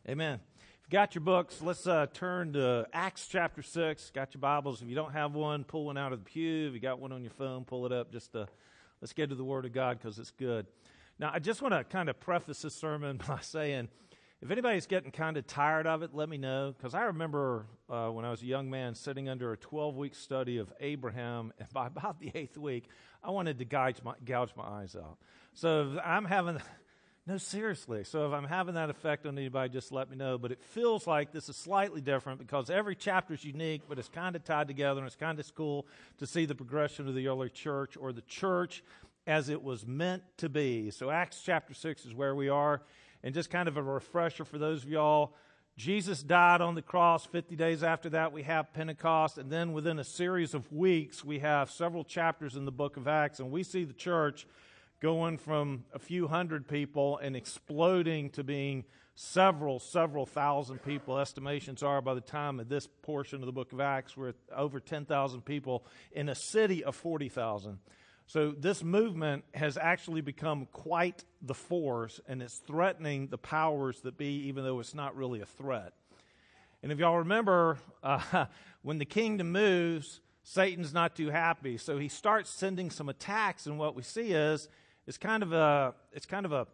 Amen. If you got your books, let's turn to Acts chapter 6. Got your Bibles. If you don't have one, pull one out of the pew. If you got one on your phone, pull it up. Let's get to the Word of God because it's good. Now, I just want to kind of preface this sermon by saying, if anybody's getting kind of tired of it, let me know. Because I remember when I was a young man sitting under a 12-week study of Abraham, and by about the 8th week, I wanted to gouge my eyes out. So if I'm having... No, seriously. So if I'm having that effect on anybody, just let me know. But it feels like this is slightly different because every chapter is unique, but it's kind of tied together, and it's kind of cool to see the progression of the early church, or the church as it was meant to be. So Acts chapter 6 is where we are. And just kind of a refresher for those of y'all, Jesus died on the cross. 50 days after that, we have Pentecost. And then within a series of weeks, we have several chapters in the book of Acts, and we see the church going from a few hundred people and exploding to being several thousand people. Estimations are by the time of this portion of the book of Acts, we're at over 10,000 people in a city of 40,000. So this movement has actually become quite the force, and it's threatening the powers that be, even though it's not really a threat. And if y'all remember, when the kingdom moves, Satan's not too happy. So he starts sending some attacks, and what we see is it's kind of a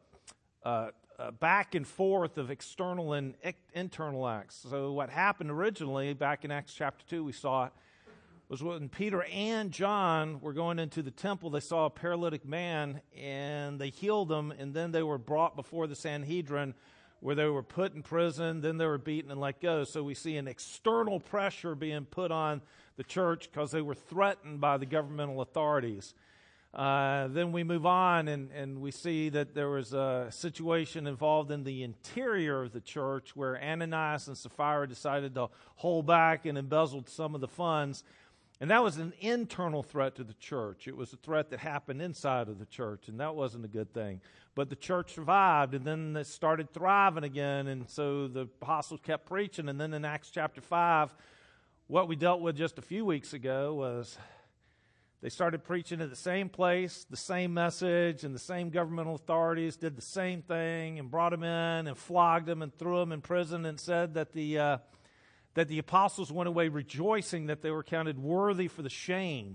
back and forth of external and internal acts. So what happened originally back in Acts chapter 2, we saw it, was when Peter and John were going into the temple, they saw a paralytic man, and they healed him, and then they were brought before the Sanhedrin, where they were put in prison, then they were beaten and let go. So we see an external pressure being put on the church because they were threatened by the governmental authorities. Then we move on, and we see that there was a situation involved in the interior of the church where Ananias and Sapphira decided to hold back and embezzled some of the funds. And that was an internal threat to the church. It was a threat that happened inside of the church, and that wasn't a good thing. But the church survived, and then it started thriving again, and so the apostles kept preaching. And then in Acts chapter 5, what we dealt with just a few weeks ago was they started preaching at the same place, the same message, and the same governmental authorities did the same thing and brought them in and flogged them and threw them in prison, and said that the apostles went away rejoicing that they were counted worthy for the shame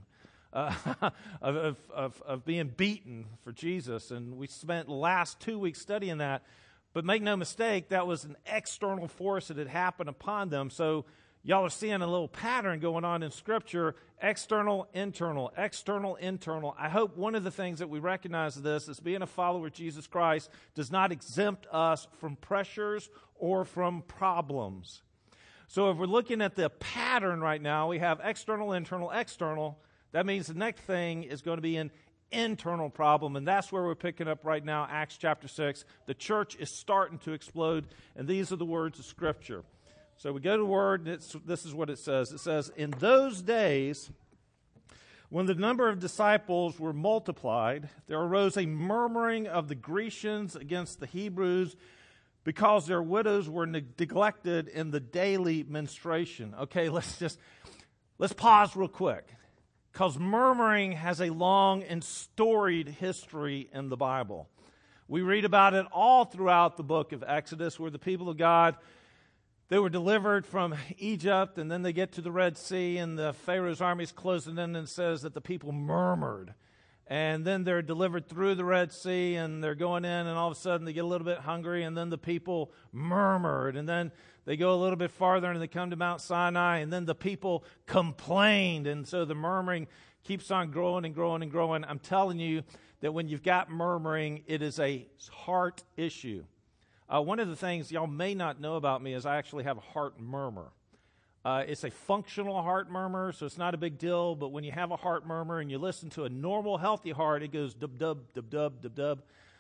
of being beaten for Jesus. And we spent the last 2 weeks studying that. But make no mistake, that was an external force that had happened upon them. So y'all are seeing a little pattern going on in Scripture: external, internal, external, internal. I hope one of the things that we recognize of this is being a follower of Jesus Christ does not exempt us from pressures or from problems. So if we're looking at the pattern right now, we have external, internal, external. That means the next thing is going to be an internal problem, and that's where we're picking up right now, Acts chapter 6. The church is starting to explode, and these are the words of Scripture. So we go to the Word, and this is what it says. It says, "In those days, when the number of disciples were multiplied, there arose a murmuring of the Grecians against the Hebrews, because their widows were neglected in the daily menstruation." Okay, let's pause real quick, because murmuring has a long and storied history in the Bible. We read about it all throughout the book of Exodus, where the people of God, they were delivered from Egypt, and then they get to the Red Sea, and the Pharaoh's army is closing in, and it says that the people murmured. And then they're delivered through the Red Sea, and they're going in, and all of a sudden they get a little bit hungry, and then the people murmured. And then they go a little bit farther, and they come to Mount Sinai, and then the people complained. And so the murmuring keeps on growing and growing and growing. I'm telling you that when you've got murmuring, it is a heart issue. One of the things y'all may not know about me is I actually have a heart murmur. It's a functional heart murmur, so it's not a big deal. But when you have a heart murmur and you listen to a normal, healthy heart, it goes dub-dub, dub-dub, dub-dub.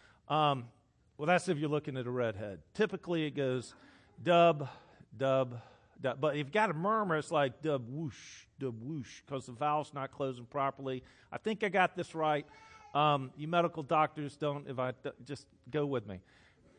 Well, that's if you're looking at a redhead. Typically, it goes dub, dub, dub. But if you've got a murmur, it's like dub, whoosh, because the valve's not closing properly. I think I got this right. You medical doctors don't, just go with me.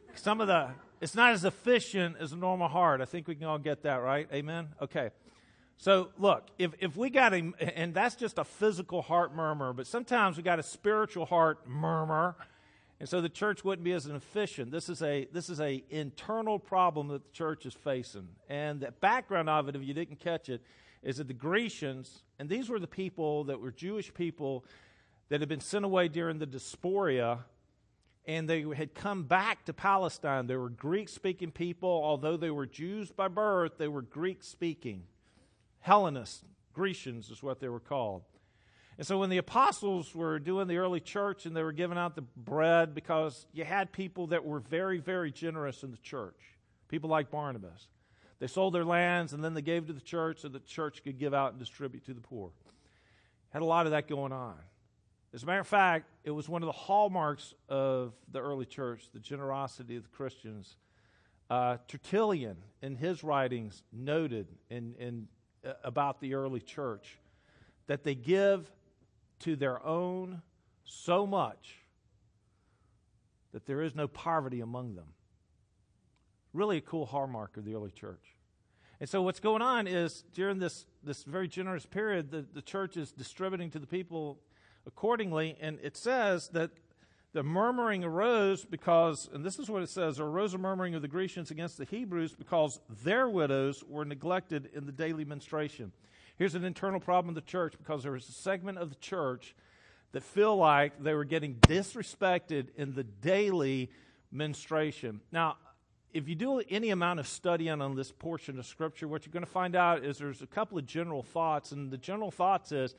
It's not as efficient as a normal heart. I think we can all get that, right? Amen? Okay. So, look, if we got and that's just a physical heart murmur, but sometimes we got a spiritual heart murmur, And so the church wouldn't be as efficient. This is a internal problem that the church is facing. And the background of it, if you didn't catch it, is that the Grecians, and these were the people that were Jewish people that had been sent away during the diaspora, and they had come back to Palestine. They were Greek-speaking people. Although they were Jews by birth, they were Greek-speaking. Hellenists, Grecians is what they were called. And so when the apostles were doing the early church and they were giving out the bread, because you had people that were very, very generous in the church, people like Barnabas. They sold their lands and then they gave to the church so the church could give out and distribute to the poor. Had a lot of that going on. As a matter of fact, it was one of the hallmarks of the early church, the generosity of the Christians. Tertullian, in his writings, noted about the early church that they give to their own so much that there is no poverty among them. Really a cool hallmark of the early church. And so what's going on is during this very generous period, the church is distributing to the people accordingly, and it says that the murmuring arose because, and this is what it says, there arose a murmuring of the Grecians against the Hebrews because their widows were neglected in the daily menstruation. Here's an internal problem of the church because there was a segment of the church that feel like they were getting disrespected in the daily menstruation. Now, if you do any amount of studying on this portion of Scripture, what you're going to find out is there's a couple of general thoughts, and the general thoughts is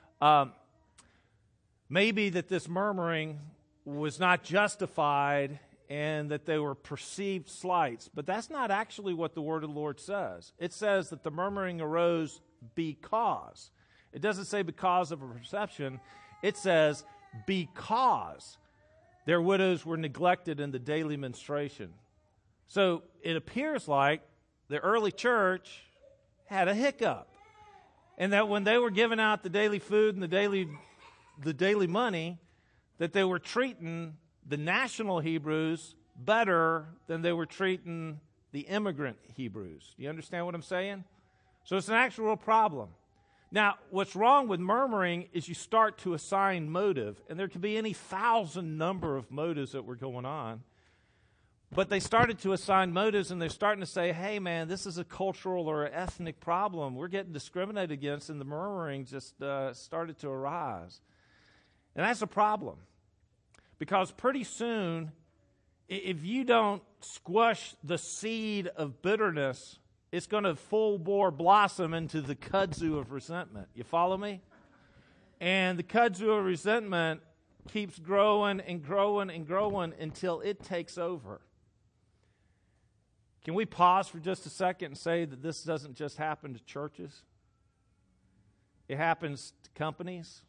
maybe that this murmuring was not justified and that they were perceived slights. But that's not actually what the word of the Lord says. It says that the murmuring arose because. It doesn't say because of a perception. It says because their widows were neglected in the daily menstruation. So it appears like the early church had a hiccup. And that when they were giving out the daily food and the daily money, that they were treating the national Hebrews better than they were treating the immigrant Hebrews. Do you understand what I'm saying? So it's an actual problem. Now, what's wrong with murmuring is you start to assign motive, and there could be any thousand number of motives that were going on. But they started to assign motives, and they're starting to say, hey, man, this is a cultural or ethnic problem. We're getting discriminated against, and the murmuring just started to arise. And that's a problem. Because pretty soon, if you don't squash the seed of bitterness, it's going to full-bore blossom into the kudzu of resentment. You follow me? And the kudzu of resentment keeps growing and growing and growing until it takes over. Can we pause for just a second and say that this doesn't just happen to churches? It happens to companies.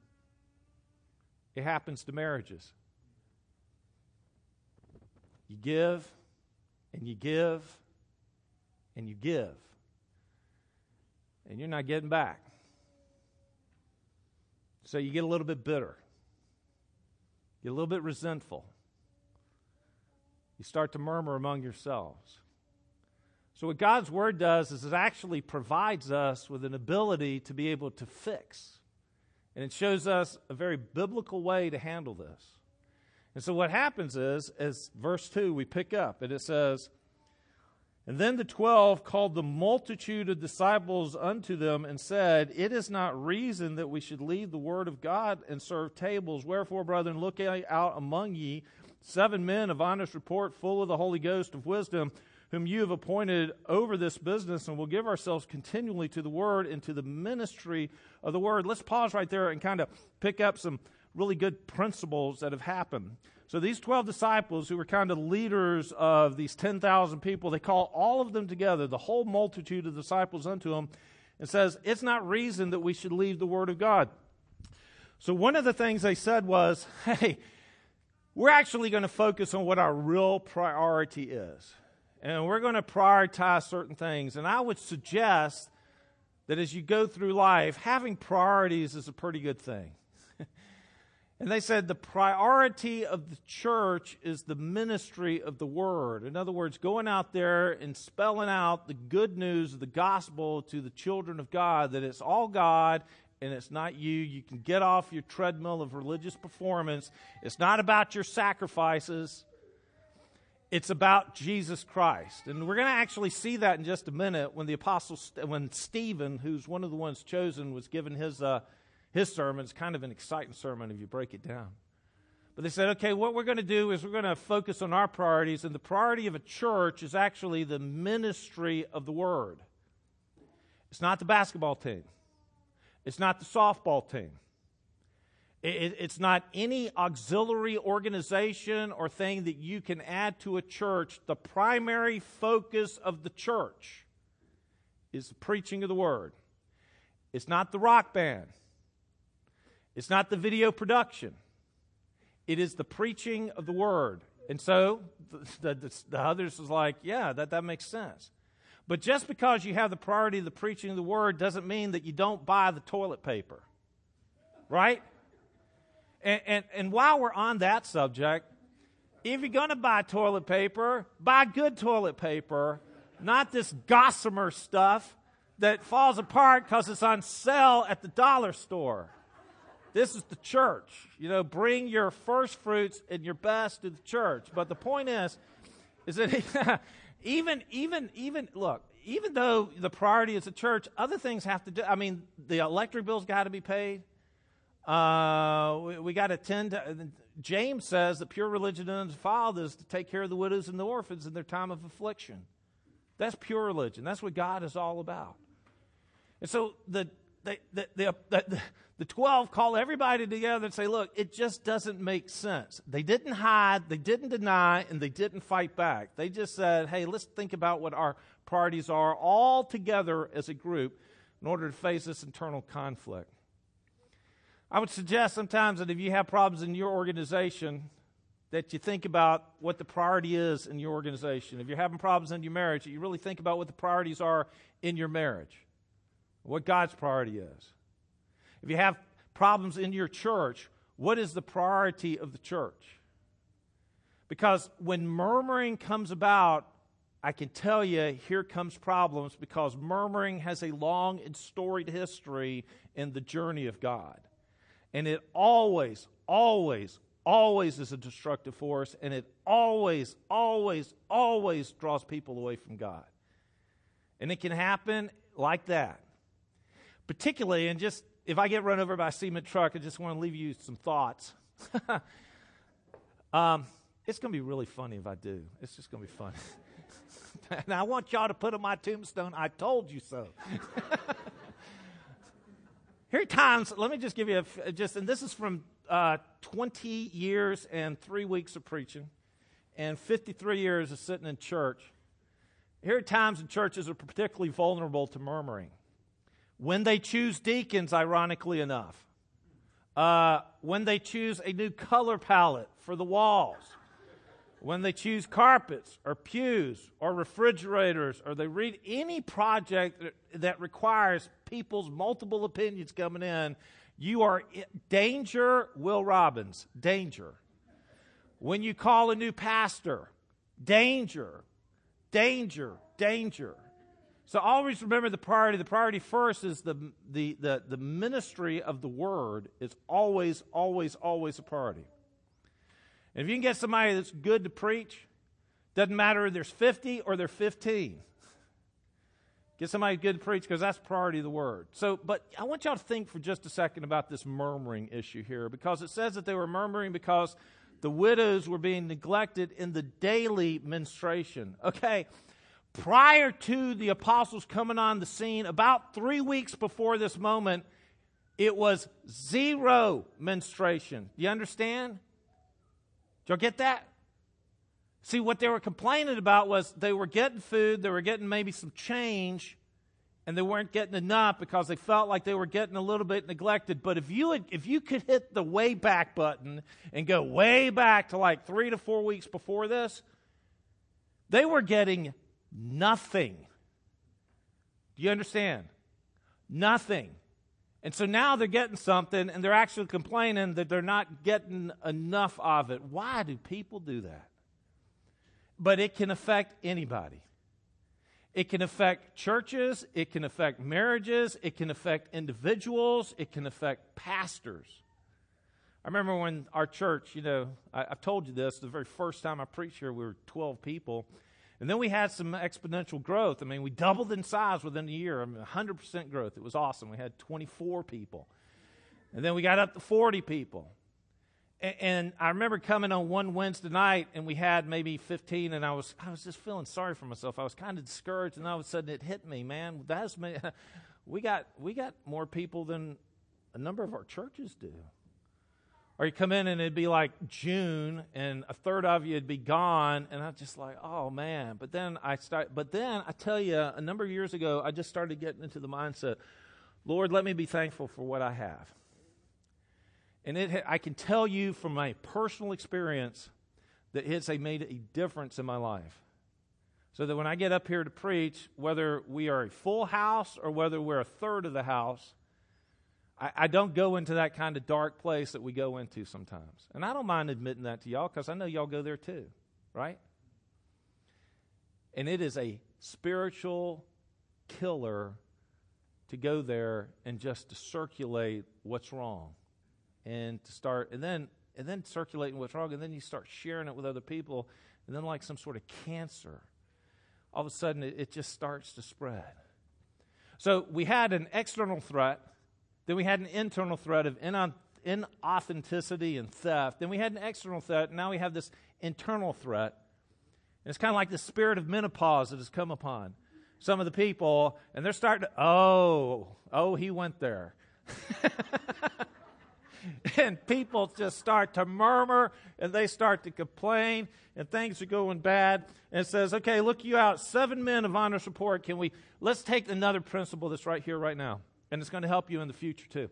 It happens to marriages. You give, and you give, and you give, and you're not getting back. So you get a little bit bitter. You get a little bit resentful. You start to murmur among yourselves. So what God's Word does is it actually provides us with an ability to be able to fix. And it shows us a very biblical way to handle this. And so what happens is, as verse 2 we pick up, and it says, and then the 12 called the multitude of disciples unto them and said, it is not reason that we should leave the word of God and serve tables. Wherefore, brethren, look out among ye 7 men of honest report, full of the Holy Ghost of wisdom, whom you have appointed over this business, and will give ourselves continually to the word and to the ministry of the word. Let's pause right there and kind of pick up some really good principles that have happened. So these 12 disciples who were kind of leaders of these 10,000 people, they call all of them together, the whole multitude of disciples unto them, and says, it's not reason that we should leave the word of God. So one of the things they said was, hey, we're actually going to focus on what our real priority is. And we're going to prioritize certain things. And I would suggest that as you go through life, having priorities is a pretty good thing. And they said the priority of the church is the ministry of the word. In other words, going out there and spelling out the good news of the gospel to the children of God, that it's all God, and it's not you. You can get off your treadmill of religious performance. It's not about your sacrifices. It's about Jesus Christ. And we're going to actually see that in just a minute when Stephen, who's one of the ones chosen, was given his sermon. It's kind of an exciting sermon if you break it down. But they said, okay, what we're going to do is we're going to focus on our priorities, and the priority of a church is actually the ministry of the Word. It's not the basketball team. It's not the softball team. It's not any auxiliary organization or thing that you can add to a church. The primary focus of the church is the preaching of the Word. It's not the rock band. It's not the video production. It is the preaching of the Word. And so the others was like, yeah, that makes sense. But just because you have the priority of the preaching of the Word doesn't mean that you don't buy the toilet paper. Right? And while we're on that subject, if you're going to buy toilet paper, buy good toilet paper, not this gossamer stuff that falls apart because it's on sale at the dollar store. This is the church. Bring your first fruits and your best to the church. But the point is that even though the priority is the church, other things have to do. I mean, the electric bill's got to be paid. We got to tend to. James says that pure religion and undefiled is to take care of the widows and the orphans in their time of affliction. That's pure religion. That's what God is all about. And so the 12 call everybody together and say, look, it just doesn't make sense. They didn't hide, they didn't deny, and they didn't fight back. They just said, hey, let's think about what our priorities are all together as a group in order to face this internal conflict. I would suggest sometimes that if you have problems in your organization, that you think about what the priority is in your organization. If you're having problems in your marriage, you really think about what the priorities are in your marriage, what God's priority is. If you have problems in your church, what is the priority of the church? Because when murmuring comes about, I can tell you, here comes problems, because murmuring has a long and storied history in the journey of God. And it always, always, always is a destructive force, and it always, always, always draws people away from God. And it can happen like that. Particularly, and just if I get run over by a cement truck, I just want to leave you some thoughts. It's going to be really funny if I do. It's just going to be funny. And I want y'all to put on my tombstone, I told you so. Here are times, let me just give you and this is from 20 years and 3 weeks of preaching and 53 years of sitting in church. Here are times in churches are particularly vulnerable to murmuring. When they choose deacons, ironically enough. When they choose a new color palette for the walls. When they choose carpets or pews or refrigerators, or they read any project that requires people's multiple opinions coming in, you are in danger, Will Robbins, danger. When you call a new pastor, danger, danger, danger. So always remember the priority. The priority first is the ministry of the Word is always, always, always a priority. And if you can get somebody that's good to preach, doesn't matter if there's 50 or there's 15. Get somebody good to preach, because that's priority of the Word. So, but I want y'all to think for just a second about this murmuring issue here, because it says that they were murmuring because the widows were being neglected in the daily ministration. Okay, prior to the apostles coming on the scene, about 3 weeks before this moment, it was zero menstruation. Do you understand? Did y'all get that? See, what they were complaining about was they were getting food, they were getting maybe some change, and they weren't getting enough because they felt like they were getting a little bit neglected. But if you could hit the way back button and go way back to like 3 to 4 weeks before this, they were getting nothing. Do you understand? Nothing. And so now they're getting something, and they're actually complaining that they're not getting enough of it. Why do people do that? But it can affect anybody. It can affect churches. It can affect marriages. It can affect individuals. It can affect pastors. I remember when our church, I've told you this, the very first time I preached here, we were 12 people. And then we had some exponential growth. I mean, we doubled in size within a year. 100% growth. It was awesome. We had 24 people. And then we got up to 40 people. And I remember coming on one Wednesday night, and we had maybe 15, and I was just feeling sorry for myself. I was kind of discouraged, and all of a sudden it hit me, man. We got more people than a number of our churches do. Or you come in and it'd be like June, and a third of you would be gone, and I'm just like, oh man. But then I tell you, a number of years ago, I just started getting into the mindset, Lord, let me be thankful for what I have. And I can tell you from my personal experience that it's made a difference in my life. So that when I get up here to preach, whether we are a full house or whether we're a third of the house, I don't go into that kind of dark place that we go into sometimes. And I don't mind admitting that to y'all because I know y'all go there too, right? And it is a spiritual killer to go there and just to circulate what's wrong. And to start, and then circulating what's wrong, and then you start sharing it with other people, and then like some sort of cancer, all of a sudden it just starts to spread. So we had an external threat, then we had an internal threat of inauthenticity and theft, then we had an external threat, and now we have this internal threat. And it's kind of like the spirit of menopause that has come upon some of the people, and they're starting to, he went there. And people just start to murmur, and they start to complain, and things are going bad. And it says, okay, look you out, 7 men of honor support. Let's take another principle that's right here, right now. And it's going to help you in the future, too.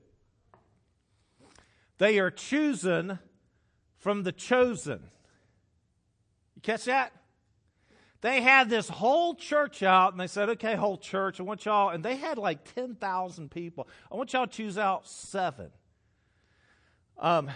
They are chosen from the chosen. You catch that? They had this whole church out, and they said, okay, whole church, I want y'all, and they had like 10,000 people. I want y'all to choose out 7. And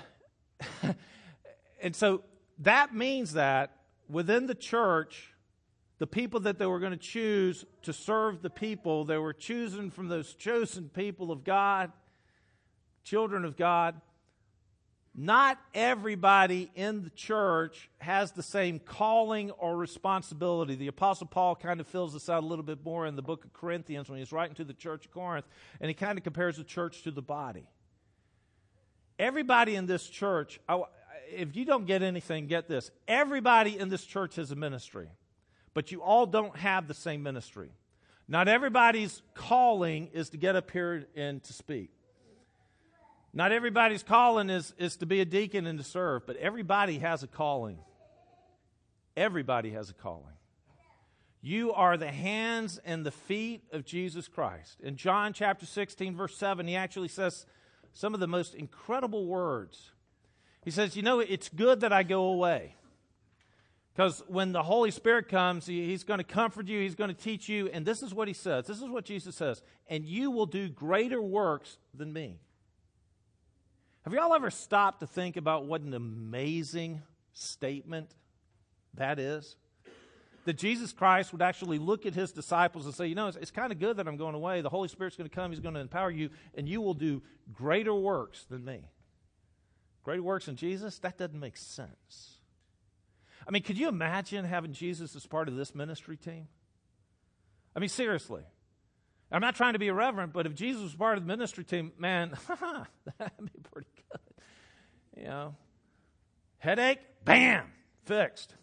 so that means that within the church, the people that they were going to choose to serve the people, they were choosing from those chosen people of God, children of God. Not everybody in the church has the same calling or responsibility. The Apostle Paul kind of fills this out a little bit more in the book of Corinthians when he's writing to the church of Corinth, and he kind of compares the church to the body. Everybody in this church, if you don't get anything, get this. Everybody in this church has a ministry, but you all don't have the same ministry. Not everybody's calling is to get up here and to speak. Not everybody's calling is to be a deacon and to serve, but everybody has a calling. Everybody has a calling. You are the hands and the feet of Jesus Christ. In John chapter 16, verse 7, he actually says some of the most incredible words. He says, it's good that I go away. Because when the Holy Spirit comes, He's going to comfort you, He's going to teach you. And this is what He says. This is what Jesus says. And you will do greater works than me. Have you all ever stopped to think about what an amazing statement that is? That Jesus Christ would actually look at His disciples and say, it's kind of good that I'm going away. The Holy Spirit's going to come. He's going to empower you, and you will do greater works than me. Greater works than Jesus? That doesn't make sense. I mean, could you imagine having Jesus as part of this ministry team? I mean, seriously. I'm not trying to be irreverent, but if Jesus was part of the ministry team, man, that'd be pretty good. Headache? Bam! Fixed.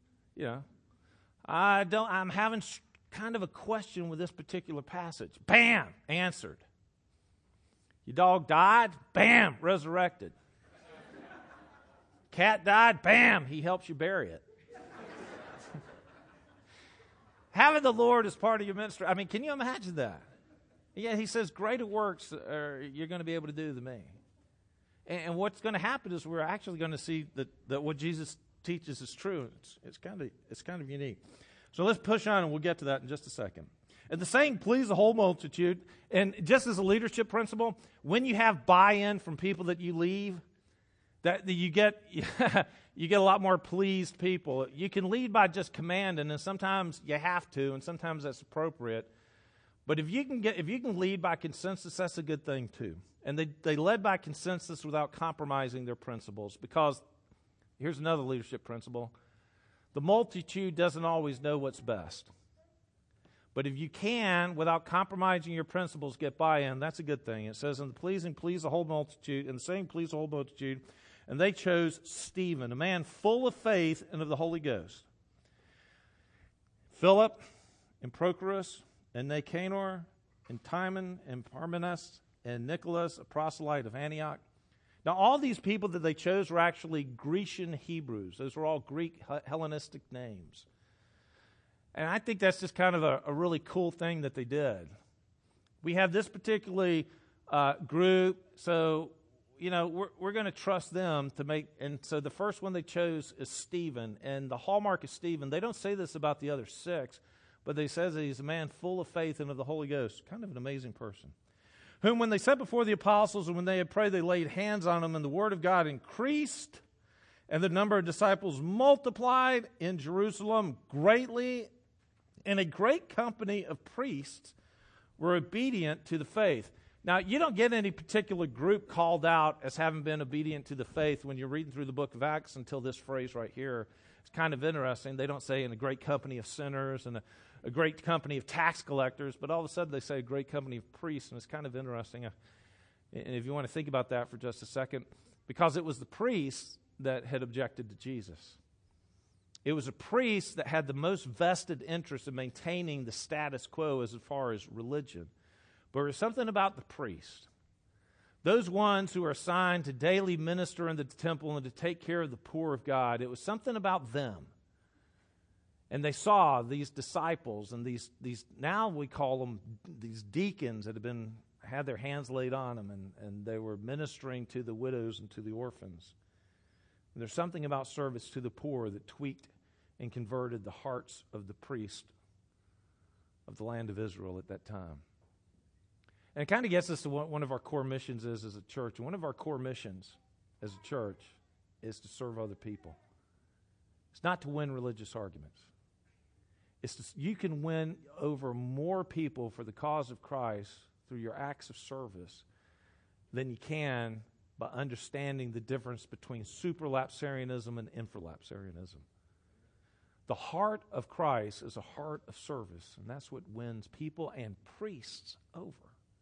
I'm having kind of a question with this particular passage. Bam! Answered. Your dog died? Bam! Resurrected. Cat died? Bam! He helps you bury it. Having the Lord as part of your ministry, I mean, can you imagine that? Yeah, He says, greater works you're going to be able to do than me. And what's going to happen is we're actually going to see that what Jesus teaches is true. It's kind of unique. So let's push on, and we'll get to that in just a second. And the saying, please the whole multitude, and just as a leadership principle, when you have buy-in from people that you leave, that you get, you get a lot more pleased people. You can lead by just commanding, and sometimes you have to, and sometimes that's appropriate. But if you can lead by consensus, that's a good thing too. And they led by consensus without compromising their principles, because here's another leadership principle. The multitude doesn't always know what's best. But if you can, without compromising your principles, get buy-in, that's a good thing. It says, "In the pleasing, please the whole multitude, and the saying, please the whole multitude." And they chose Stephen, a man full of faith and of the Holy Ghost. Philip and Prochorus and Nicanor and Timon and Parmenas and Nicholas, a proselyte of Antioch. Now, all these people that they chose were actually Grecian Hebrews. Those were all Greek Hellenistic names. And I think that's just kind of a really cool thing that they did. We have this particular group, so we're going to trust them to make. And so the first one they chose is Stephen, and the hallmark of Stephen. They don't say this about the other 6, but they say that he's a man full of faith and of the Holy Ghost. Kind of an amazing person. Whom when they set before the apostles and when they had prayed, they laid hands on them, and the word of God increased, and the number of disciples multiplied in Jerusalem greatly, and a great company of priests were obedient to the faith. Now, you don't get any particular group called out as having been obedient to the faith when you're reading through the book of Acts until this phrase right here. It's kind of interesting. They don't say in a great company of sinners and a great company of tax collectors, but all of a sudden they say a great company of priests, and it's kind of interesting. And if you want to think about that for just a second, because it was the priests that had objected to Jesus. It was a priest that had the most vested interest in maintaining the status quo as far as religion. But there was something about the priest. Those ones who are assigned to daily minister in the temple and to take care of the poor of God, it was something about them. And they saw these disciples and these now we call them these deacons that had their hands laid on them, and they were ministering to the widows and to the orphans. And there's something about service to the poor that tweaked and converted the hearts of the priest of the land of Israel at that time. And it kind of gets us to what one of our core missions is as a church. And one of our core missions as a church is to serve other people. It's not to win religious arguments. You can win over more people for the cause of Christ through your acts of service than you can by understanding the difference between supralapsarianism and infralapsarianism. The heart of Christ is a heart of service, and that's what wins people and priests over.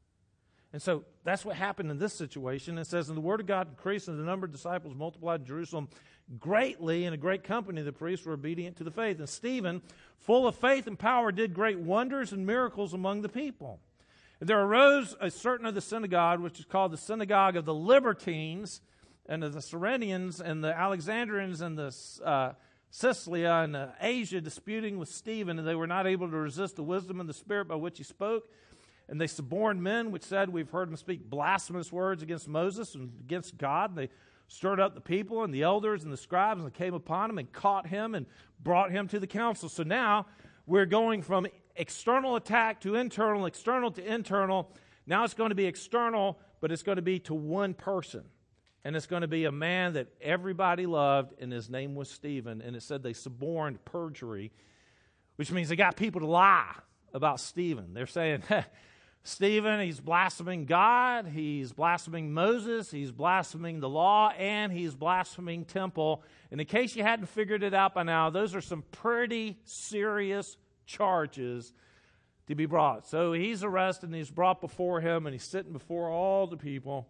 And so that's what happened in this situation. It says, "And the word of God increased, and the number of disciples multiplied in Jerusalem greatly, and a great company of the priests were obedient to the faith. And Stephen, full of faith and power, did great wonders and miracles among the people. And there arose a certain of the synagogue, which is called the synagogue of the Libertines, and of the Cyrenians, and the Alexandrians, and the Cilicia and Asia, disputing with Stephen, and they were not able to resist the wisdom and the spirit by which he spoke. And they suborned men, which said, we've heard him speak blasphemous words against Moses and against God. And they stirred up the people and the elders and the scribes, and came upon him and caught him and brought him to the council." So now we're going from external attack to internal, external to internal. Now it's going to be external, but it's going to be to one person. And it's going to be a man that everybody loved, and his name was Stephen. And it said they suborned perjury, which means they got people to lie about Stephen. They're saying, Stephen, he's blaspheming God, he's blaspheming Moses, he's blaspheming the law, and he's blaspheming temple. And in case you hadn't figured it out by now, those are some pretty serious charges to be brought. So he's arrested, and he's brought before him, and he's sitting before all the people,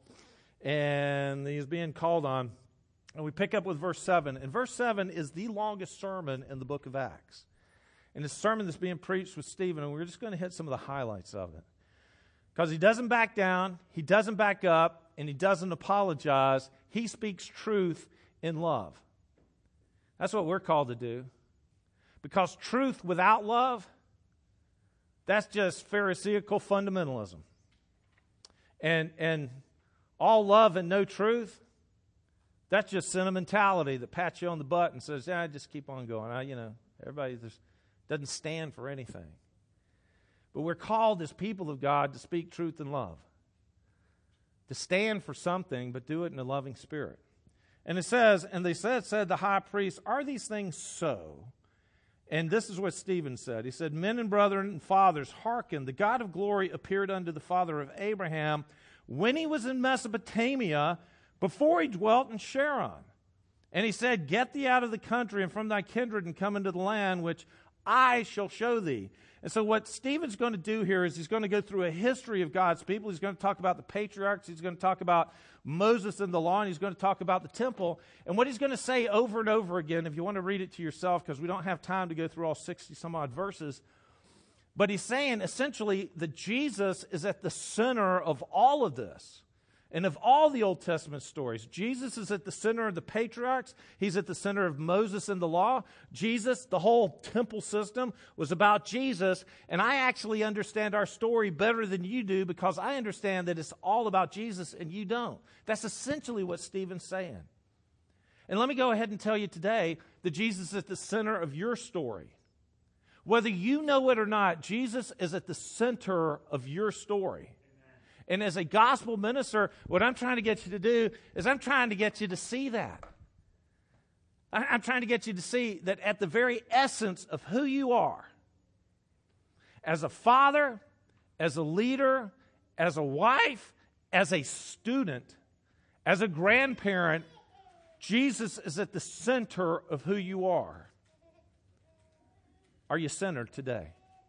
and he's being called on. And we pick up with verse 7. And verse 7 is the longest sermon in the book of Acts. And it's a sermon that's being preached with Stephen, and we're just going to hit some of the highlights of it. Because he doesn't back down, he doesn't back up, and he doesn't apologize. He speaks truth in love. That's what we're called to do. Because truth without love, that's just Pharisaical fundamentalism. And all love and no truth, that's just sentimentality that pats you on the butt and says, yeah, just keep on going. Everybody just doesn't stand for anything. But we're called as people of God to speak truth in love. To stand for something, but do it in a loving spirit. And it says, and they said the high priest, are these things so? And this is what Stephen said. He said, men and brethren and fathers, hearken. The God of glory appeared unto the father of Abraham when he was in Mesopotamia, before he dwelt in Sharon. And he said, get thee out of the country and from thy kindred and come into the land which I shall show thee. And so what Stephen's going to do here is he's going to go through a history of God's people. He's going to talk about the patriarchs. He's going to talk about Moses and the law, and he's going to talk about the temple. And what he's going to say over and over again, if you want to read it to yourself, because we don't have time to go through all 60-some-odd verses, but he's saying essentially that Jesus is at the center of all of this. And of all the Old Testament stories, Jesus is at the center of the patriarchs. He's at the center of Moses and the law. Jesus, the whole temple system, was about Jesus. And I actually understand our story better than you do because I understand that it's all about Jesus and you don't. That's essentially what Stephen's saying. And let me go ahead and tell you today that Jesus is at the center of your story. Whether you know it or not, Jesus is at the center of your story. And as a gospel minister, what I'm trying to get you to do is I'm trying to get you to see that. I'm trying to get you to see that at the very essence of who you are, as a father, as a leader, as a wife, as a student, as a grandparent, Jesus is at the center of who you are. Are you centered today?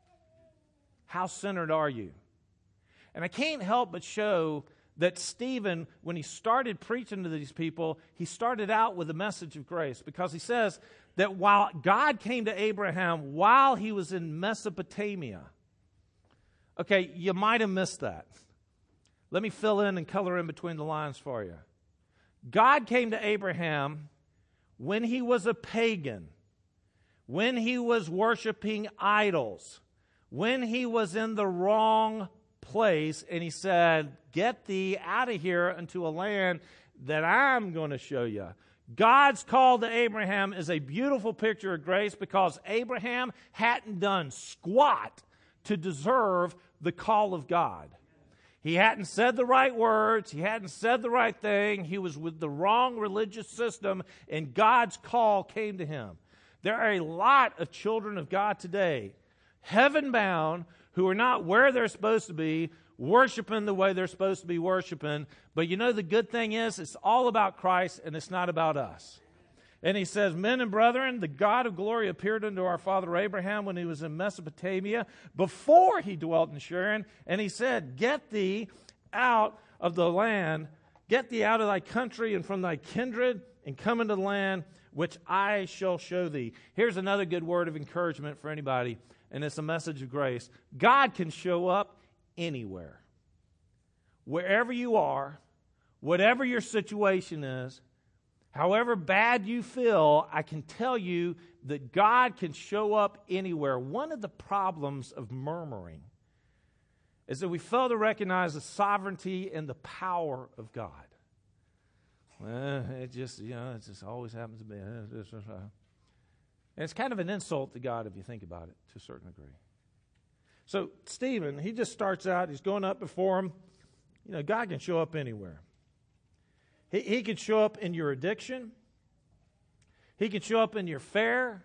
How centered are you? And I can't help but show that Stephen, when he started preaching to these people, he started out with a message of grace because he says that while God came to Abraham while he was in Mesopotamia. Okay, you might have missed that. Let me fill in and color in between the lines for you. God came to Abraham when he was a pagan, when he was worshiping idols, when he was in the wrong place, and he said, get thee out of here unto a land that I'm going to show you. God's call to Abraham is a beautiful picture of grace because Abraham hadn't done squat to deserve the call of God. He hadn't said the right words. He hadn't said the right thing. He was with the wrong religious system, and God's call came to him. There are a lot of children of God today, heaven-bound, who are not where they're supposed to be, worshiping the way they're supposed to be worshiping. But you know the good thing is, it's all about Christ and it's not about us. And he says, men and brethren, the God of glory appeared unto our father Abraham when he was in Mesopotamia, before he dwelt in Sharon. And he said, get thee out of the land, get thee out of thy country and from thy kindred, and come into the land which I shall show thee. Here's another good word of encouragement for anybody. And it's a message of grace. God can show up anywhere. Wherever you are, whatever your situation is, however bad you feel, I can tell you that God can show up anywhere. One of the problems of murmuring is that we fail to recognize the sovereignty and the power of God. Well, it just always happens to me. And it's kind of an insult to God if you think about it to a certain degree. So Stephen, he just starts out, he's going up before him. You know, God can show up anywhere. He can show up in your addiction. He can show up in your fear.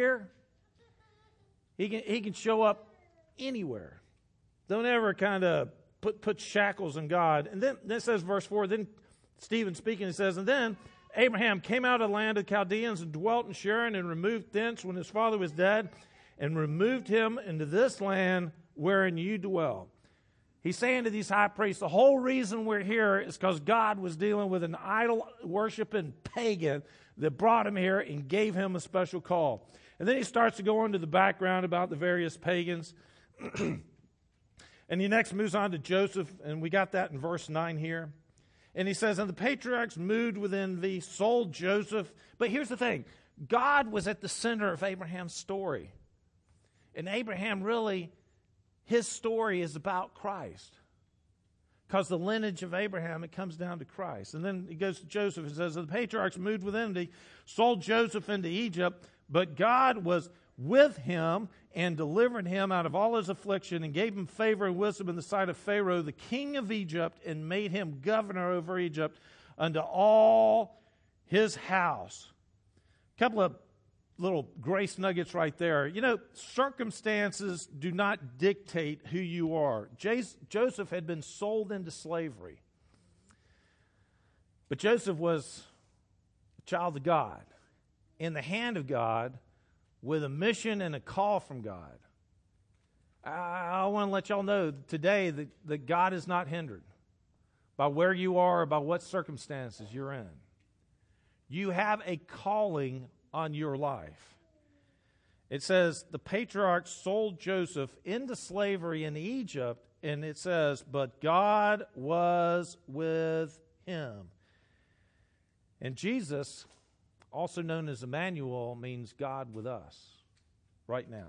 He can show up anywhere. Don't ever kind of put shackles on God. And then it says, verse 4, then Stephen speaking, he says, and then Abraham came out of the land of Chaldeans and dwelt in Sharon and removed thence when his father was dead and removed him into this land wherein you dwell. He's saying to these high priests, the whole reason we're here is because God was dealing with an idol-worshiping pagan that brought him here and gave him a special call. And then he starts to go into the background about the various pagans. And he next moves on to Joseph, and we got that in verse 9 here. And he says, and the patriarchs moved within thee, sold Joseph. But here's the thing. God was at the center of Abraham's story. And Abraham really, his story is about Christ. Because the lineage of Abraham, it comes down to Christ. And then he goes to Joseph and says, the patriarchs moved within thee, sold Joseph into Egypt, but God was with him and delivered him out of all his affliction and gave him favor and wisdom in the sight of Pharaoh, the king of Egypt, and made him governor over Egypt unto all his house. A couple of little grace nuggets right there. You know, circumstances do not dictate who you are. Joseph had been sold into slavery. But Joseph was a child of God, in the hand of God, with a mission and a call from God. I want to let y'all know today that God is not hindered by where you are, by what circumstances you're in. You have a calling on your life. It says the patriarchs sold Joseph into slavery in Egypt, and it says, but God was with him. And Jesus, also known as Emmanuel, means God with us right now.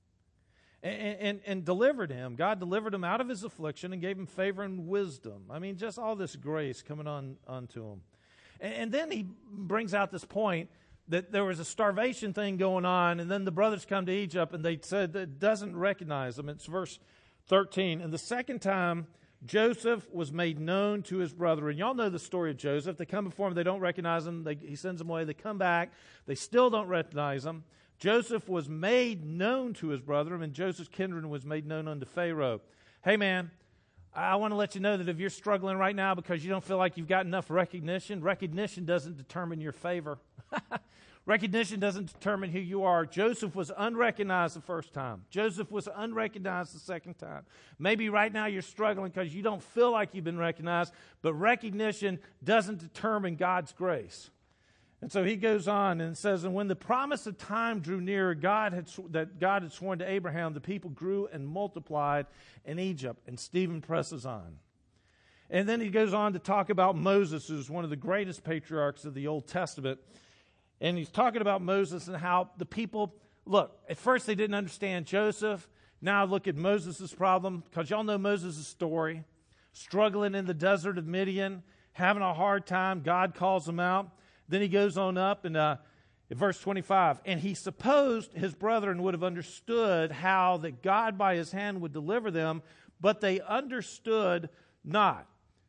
And delivered him. God delivered him out of his affliction and gave him favor and wisdom. I mean, just all this grace coming onto him. And then he brings out this point that there was a starvation thing going on, and then the brothers come to Egypt, and they said that it doesn't recognize them. It's verse 13. And the second time, Joseph was made known to his brethren. Y'all know the story of Joseph. They come before him. They don't recognize him. He sends them away. They come back. They still don't recognize him. Joseph was made known to his brethren, and Joseph's kindred was made known unto Pharaoh. Hey, man, I want to let you know that if you're struggling right now because you don't feel like you've got enough recognition doesn't determine your favor. Recognition doesn't determine who you are. Joseph was unrecognized the first time. Joseph was unrecognized the second time. Maybe right now you're struggling because you don't feel like you've been recognized, but recognition doesn't determine God's grace. And so he goes on and says, and when the promise of time drew near, God had sworn to Abraham, the people grew and multiplied in Egypt. And Stephen presses on. And then he goes on to talk about Moses, who's one of the greatest patriarchs of the Old Testament. And he's talking about Moses and how the people, look, at first they didn't understand Joseph. Now look at Moses' problem, because y'all know Moses' story. Struggling in the desert of Midian, having a hard time. God calls him out. Then he goes on up in verse 25. And he supposed his brethren would have understood how that God by his hand would deliver them, but they understood not.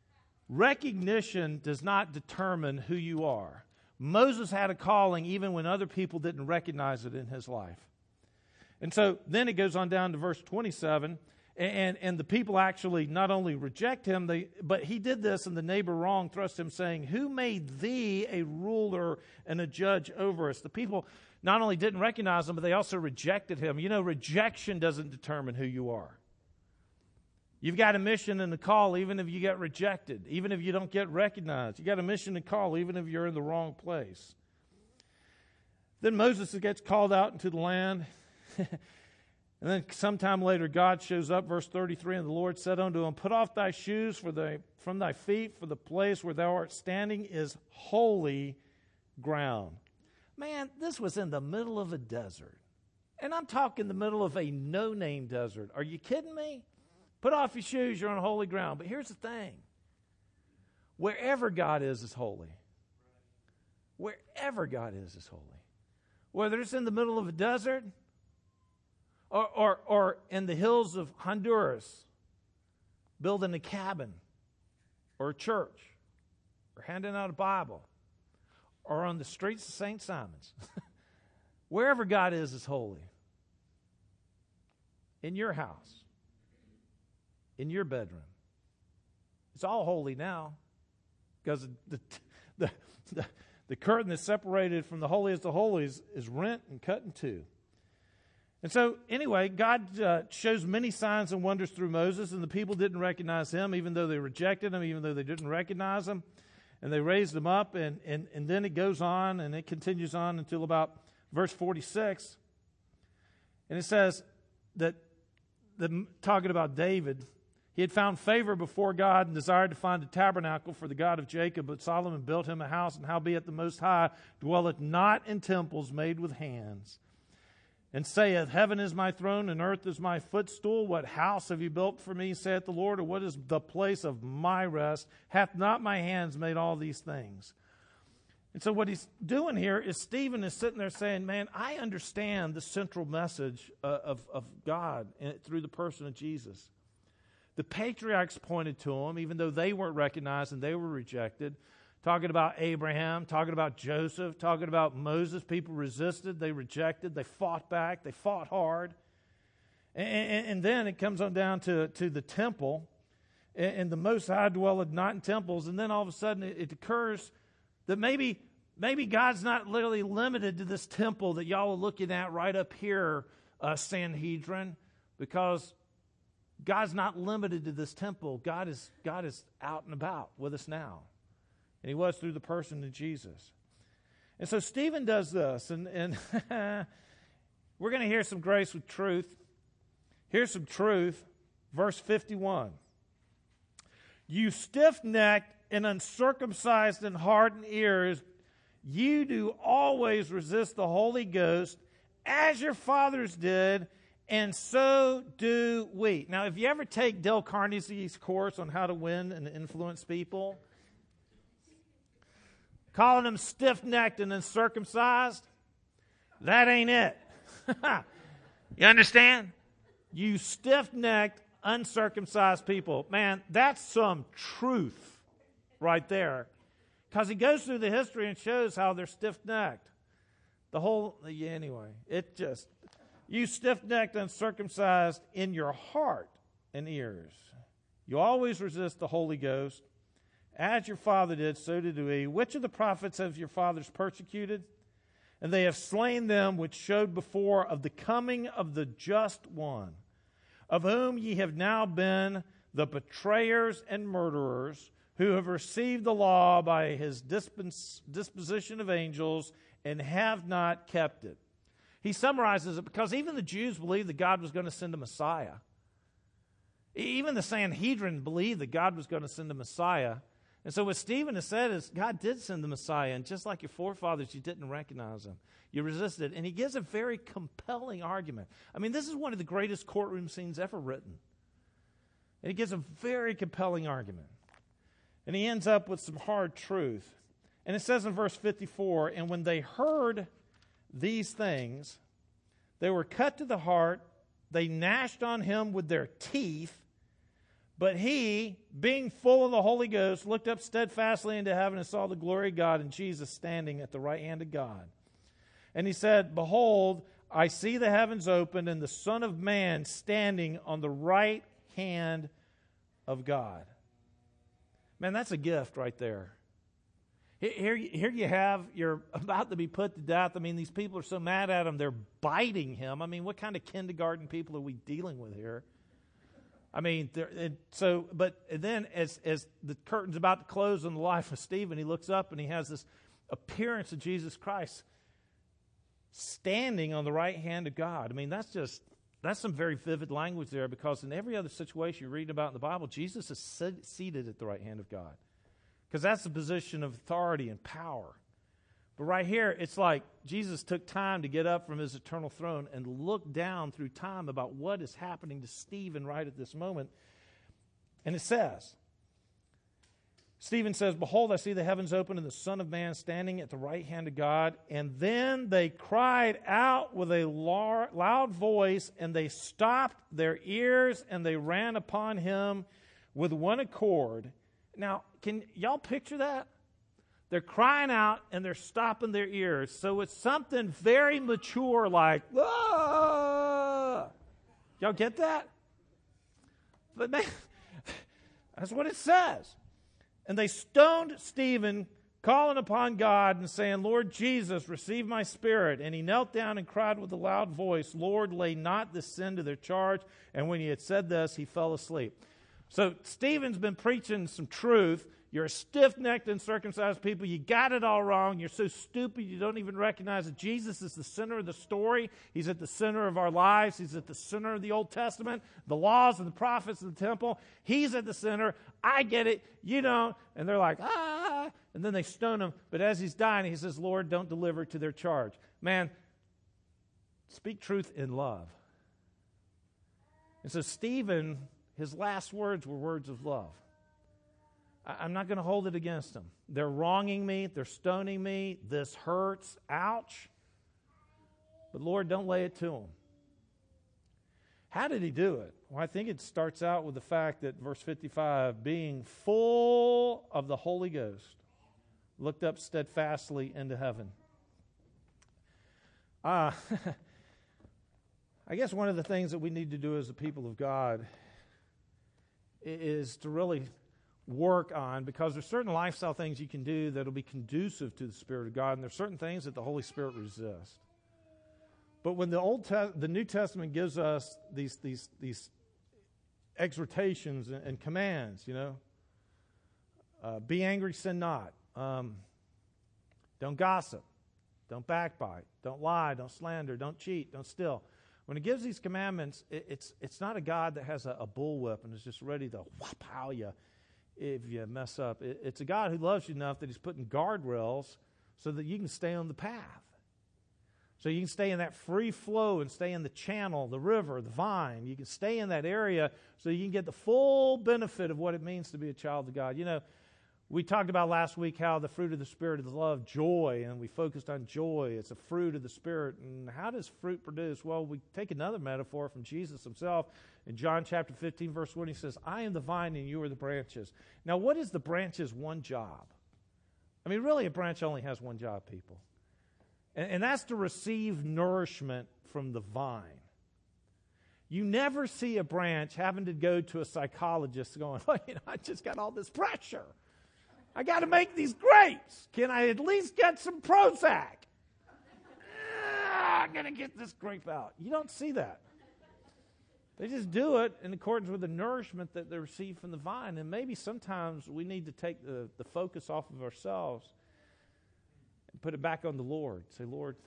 Recognition does not determine who you are. Moses had a calling even when other people didn't recognize it in his life. And so then it goes on down to verse 27. And the people actually not only reject him, but he did this, and the neighbor wrong thrust him, saying, who made thee a ruler and a judge over us? The people not only didn't recognize him, but they also rejected him. You know, rejection doesn't determine who you are. You've got a mission and a call even if you get rejected, even if you don't get recognized. You've got a mission and call even if you're in the wrong place. Then Moses gets called out into the land. And then sometime later, God shows up, verse 33, and the Lord said unto him, put off thy shoes from thy feet, for the place where thou art standing is holy ground. Man, this was in the middle of a desert. And I'm talking the middle of a no-name desert. Are you kidding me? Put off your shoes, you're on holy ground. But here's the thing. Wherever God is holy. Wherever God is holy. Whether it's in the middle of a desert, or in the hills of Honduras, building a cabin, or a church, or handing out a Bible, or on the streets of St. Simon's. Wherever God is holy. In your house. In your bedroom. It's all holy now. Because the curtain that's separated from the holiest of holies is rent and cut in two. And so, anyway, God shows many signs and wonders through Moses, and the people didn't recognize him, even though they rejected him, even though they didn't recognize him. And they raised him up, and then it goes on, and it continues on until about verse 46. And it says that talking about David, he had found favor before God and desired to find a tabernacle for the God of Jacob, but Solomon built him a house, and howbeit the Most High dwelleth not in temples made with hands. And saith, heaven is my throne, and earth is my footstool. What house have you built for me, saith the Lord, or what is the place of my rest? Hath not my hands made all these things? And so what he's doing here is Stephen is sitting there saying, man, I understand the central message of God through the person of Jesus. The patriarchs pointed to him, even though they weren't recognized and they were rejected, talking about Abraham, talking about Joseph, talking about Moses. People resisted, they rejected, they fought back, they fought hard. And then it comes on down to the temple, and the Most High dwelleth not in temples. And then all of a sudden it occurs that maybe God's not literally limited to this temple that y'all are looking at right up here, Sanhedrin, because God's not limited to this temple. God is out and about with us now. And he was through the person of Jesus. And so Stephen does this, and we're going to hear some grace with truth. Here's some truth. Verse 51. You stiff-necked and uncircumcised in heart and ears, you do always resist the Holy Ghost, as your fathers did, and so do we. Now, if you ever take Dale Carnegie's course on how to win and influence people, calling them stiff-necked and uncircumcised, that ain't it. You understand? You stiff-necked, uncircumcised people. Man, that's some truth right there. Because he goes through the history and shows how they're stiff-necked. You stiff-necked, uncircumcised in your heart and ears. You always resist the Holy Ghost. As your father did, so did we. Which of the prophets have your fathers persecuted? And they have slain them which showed before of the coming of the just one, of whom ye have now been the betrayers and murderers, who have received the law by his disposition of angels and have not kept it. He summarizes it because even the Jews believed that God was going to send a Messiah. Even the Sanhedrin believed that God was going to send a Messiah. And so what Stephen has said is God did send the Messiah, and just like your forefathers, you didn't recognize him. You resisted. And he gives a very compelling argument. I mean, this is one of the greatest courtroom scenes ever written. And he gives a very compelling argument. And he ends up with some hard truth. And it says in verse 54, and when they heard these things, they were cut to the heart, they gnashed on him with their teeth, but he, being full of the Holy Ghost, looked up steadfastly into heaven and saw the glory of God and Jesus standing at the right hand of God. And he said, behold, I see the heavens opened and the Son of Man standing on the right hand of God. Man, that's a gift right there. Here you have, you're about to be put to death. I mean, these people are so mad at him, they're biting him. I mean, what kind of kindergarten people are we dealing with here? I mean, but then as the curtain's about to close on the life of Stephen, he looks up and he has this appearance of Jesus Christ standing on the right hand of God. I mean, that's some very vivid language there, because in every other situation you read about in the Bible, Jesus is seated at the right hand of God, because that's the position of authority and power. But right here, it's like Jesus took time to get up from his eternal throne and look down through time about what is happening to Stephen right at this moment. And it says, Stephen says, behold, I see the heavens open and the Son of Man standing at the right hand of God. And then they cried out with a loud voice, and they stopped their ears, and they ran upon him with one accord. Now, can y'all picture that? They're crying out and they're stopping their ears. So it's something very mature like, ah! Y'all get that? But man, that's what it says. And they stoned Stephen, calling upon God and saying, Lord Jesus, receive my spirit. And he knelt down and cried with a loud voice, Lord, lay not this sin to their charge. And when he had said this, he fell asleep. So Stephen's been preaching some truth. You're a stiff-necked, uncircumcised people. You got it all wrong. You're so stupid you don't even recognize that Jesus is the center of the story. He's at the center of our lives. He's at the center of the Old Testament, the laws and the prophets of the temple. He's at the center. I get it. You don't. And they're like, ah. And then they stone him. But as he's dying, he says, Lord, don't deliver to their charge. Man, speak truth in love. And so Stephen, his last words were words of love. I'm not going to hold it against them. They're wronging me. They're stoning me. This hurts. Ouch. But Lord, don't lay it to them. How did he do it? Well, I think it starts out with the fact that verse 55, being full of the Holy Ghost. looked up steadfastly into heaven. I guess one of the things that we need to do as a people of God is to really work on, because there's certain lifestyle things you can do that will be conducive to the Spirit of God, and there's certain things that the Holy Spirit resists. But when the New Testament gives us these exhortations and commands, be angry, sin not. Don't gossip. Don't backbite. Don't lie. Don't slander. Don't cheat. Don't steal. When it gives these commandments, it's not a God that has a bullwhip and is just ready to whop you if you mess up. It's a God who loves you enough that He's putting guardrails so that you can stay on the path. So you can stay in that free flow and stay in the channel, the river, the vine. You can stay in that area so you can get the full benefit of what it means to be a child of God. We talked about last week how the fruit of the Spirit is love, joy, and we focused on joy. It's a fruit of the Spirit. And how does fruit produce? Well, we take another metaphor from Jesus Himself. In John chapter 15, verse 1, He says, I am the vine and you are the branches. Now, what is the branch's one job? I mean, really, a branch only has one job, people. And that's to receive nourishment from the vine. You never see a branch having to go to a psychologist going, I just got all this pressure. I got to make these grapes. Can I at least get some Prozac? I'm going to get this grape out. You don't see that. They just do it in accordance with the nourishment that they receive from the vine. And maybe sometimes we need to take the focus off of ourselves and put it back on the Lord. Say, Lord.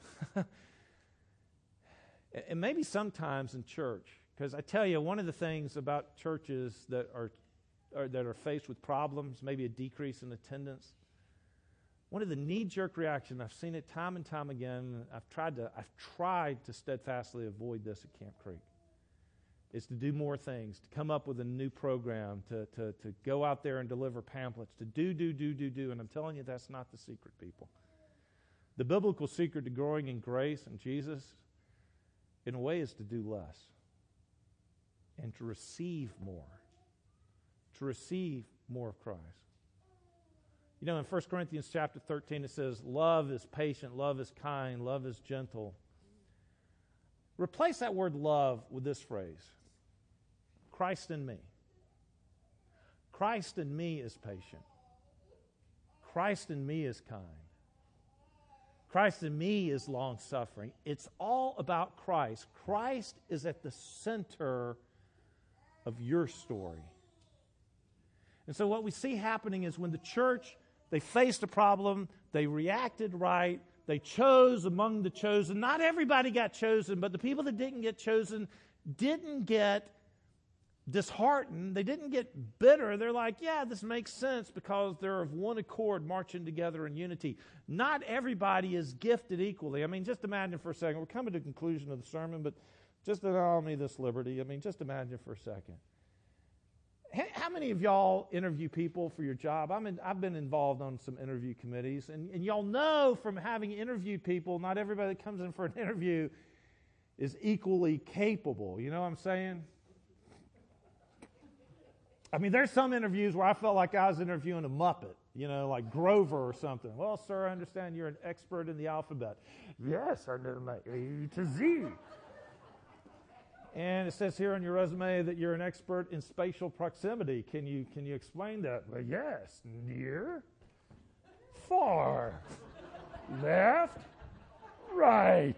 And maybe sometimes in church, because I tell you, one of the things about churches that are faced with problems, maybe a decrease in attendance, one of the knee-jerk reactions, I've seen it time and time again, I've tried to steadfastly avoid this at Camp Creek, is to do more things, to come up with a new program, to go out there and deliver pamphlets, to do, and I'm telling you that's not the secret, people. The biblical secret to growing in grace and Jesus, in a way, is to do less and to receive more. To receive more of Christ. In 1 Corinthians chapter 13 it says, love is patient, love is kind, love is gentle. Replace that word love with this phrase, Christ in me. Christ in me is patient. Christ in me is kind. Christ in me is long-suffering. It's all about Christ. Christ is at the center of your story. And so what we see happening is when the church, they faced a problem, they reacted right, they chose among the chosen. Not everybody got chosen, but the people that didn't get chosen didn't get disheartened. They didn't get bitter. They're like, yeah, this makes sense because they're of one accord marching together in unity. Not everybody is gifted equally. I mean, just imagine for a second. We're coming to the conclusion of the sermon, but just allow me this liberty. I mean, just imagine for a second. How many of y'all interview people for your job? I've been involved on some interview committees, and y'all know from having interviewed people, not everybody that comes in for an interview is equally capable. You know what I'm saying? I mean, there's some interviews where I felt like I was interviewing a Muppet, like Grover or something. Well, sir, I understand you're an expert in the alphabet. Yes, I know my A to Z. And it says here on your resume that you're an expert in spatial proximity. Can you explain that? Well, yes. Near, far, left, right.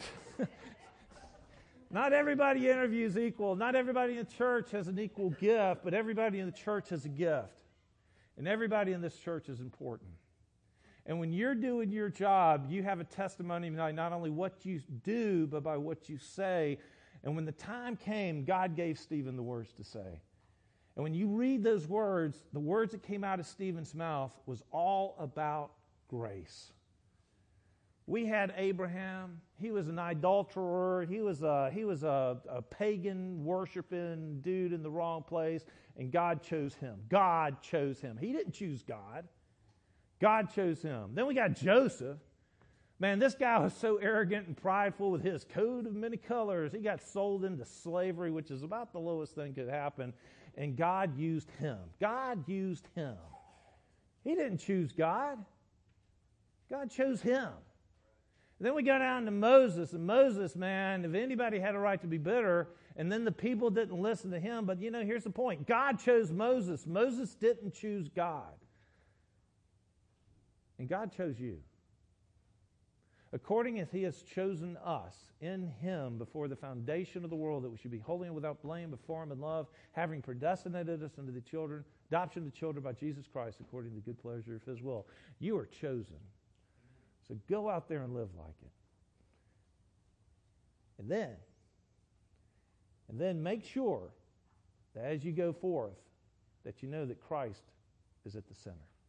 Not everybody interviews equal. Not everybody in the church has an equal gift, but everybody in the church has a gift. And everybody in this church is important. And when you're doing your job, you have a testimony by not only what you do, but by what you say. And when the time came, God gave Stephen the words to say. And when you read those words, the words that came out of Stephen's mouth was all about grace. We had Abraham. He was an idolater. He was a pagan worshiping dude in the wrong place, and God chose him. God chose him. He didn't choose God. God chose him. Then we got Joseph. Man, this guy was so arrogant and prideful with his coat of many colors. He got sold into slavery, which is about the lowest thing could happen, and God used him. God used him. He didn't choose God. God chose him. And then we go down to Moses, and Moses, man, if anybody had a right to be bitter, and then the people didn't listen to him, but here's the point. God chose Moses. Moses didn't choose God. And God chose you. According as he has chosen us in him before the foundation of the world, that we should be holy and without blame before him in love, having predestinated us into the adoption of children by Jesus Christ, according to the good pleasure of his will. You are chosen. So go out there and live like it. And then make sure that as you go forth, that you know that Christ is at the center.